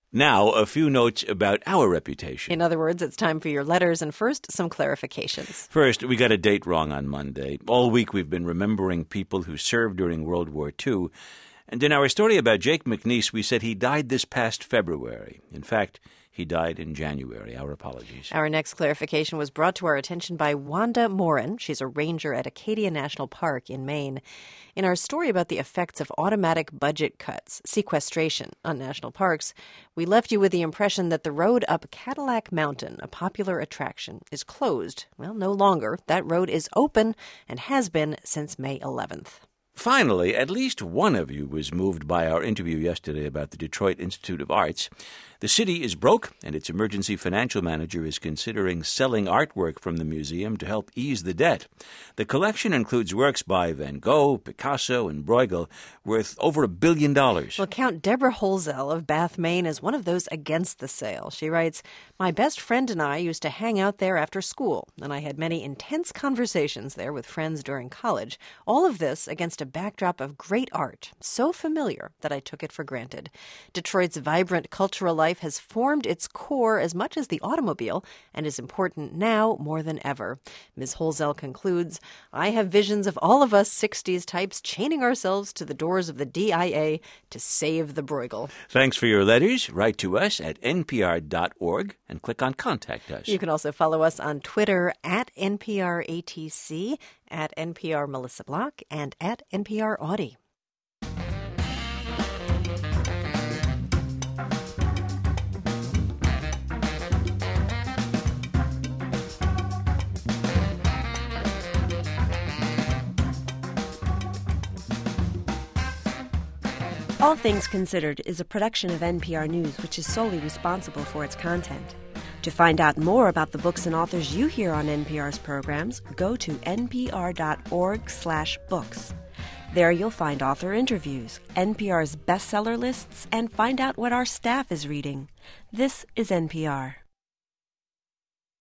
Now, a few notes about our reputation. In other words, it's time for your letters, and first, some clarifications. First, we got a date wrong on Monday. All week we've been remembering people who served during World War II. And in our story about Jake McNeese, we said he died this past February. In fact, he died in January. Our apologies. Our next clarification was brought to our attention by Wanda Morin. She's a ranger at Acadia National Park in Maine. In our story about the effects of automatic budget cuts, sequestration, on national parks, we left you with the impression that the road up Cadillac Mountain, a popular attraction, is closed. Well, no longer. That road is open and has been since May 11th. Finally, at least one of you was moved by our interview yesterday about the Detroit Institute of Arts. The city is broke, and its emergency financial manager is considering selling artwork from the museum to help ease the debt. The collection includes works by Van Gogh, Picasso, and Bruegel, worth over $1 billion. Well, Count Deborah Holzell of Bath, Maine, is one of those against the sale. She writes, "My best friend and I used to hang out there after school, and I had many intense conversations there with friends during college. All of this against a backdrop of great art, so familiar that I took it for granted. Detroit's vibrant cultural life has formed its core as much as the automobile and is important now more than ever." Ms. Holzell concludes, "I have visions of all of us 60s types chaining ourselves to the doors of the DIA to save the Bruegel." Thanks for your letters. Write to us at npr.org and click on Contact Us. You can also follow us on Twitter at NPRATC, at NPR Melissa Block, and at NPR Audie. All Things Considered is a production of NPR News, which is solely responsible for its content. To find out more about the books and authors you hear on NPR's programs, go to npr.org/books. There you'll find author interviews, NPR's bestseller lists, and find out what our staff is reading. This is NPR.